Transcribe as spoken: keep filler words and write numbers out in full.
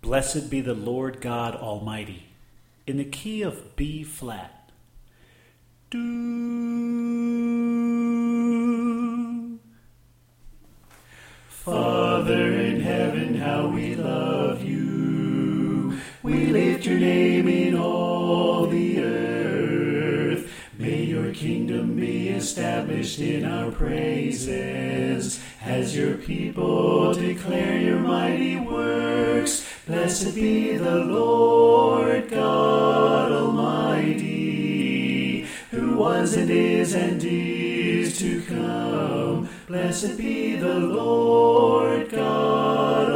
Blessed be the Lord God Almighty, in the key of B flat. Do. Father in heaven, how we love you. We lift your name in all the earth. May your kingdom be established in our praises, as your people declare your mighty works. Blessed be the Lord God Almighty, who was and is and is to come. Blessed be the Lord God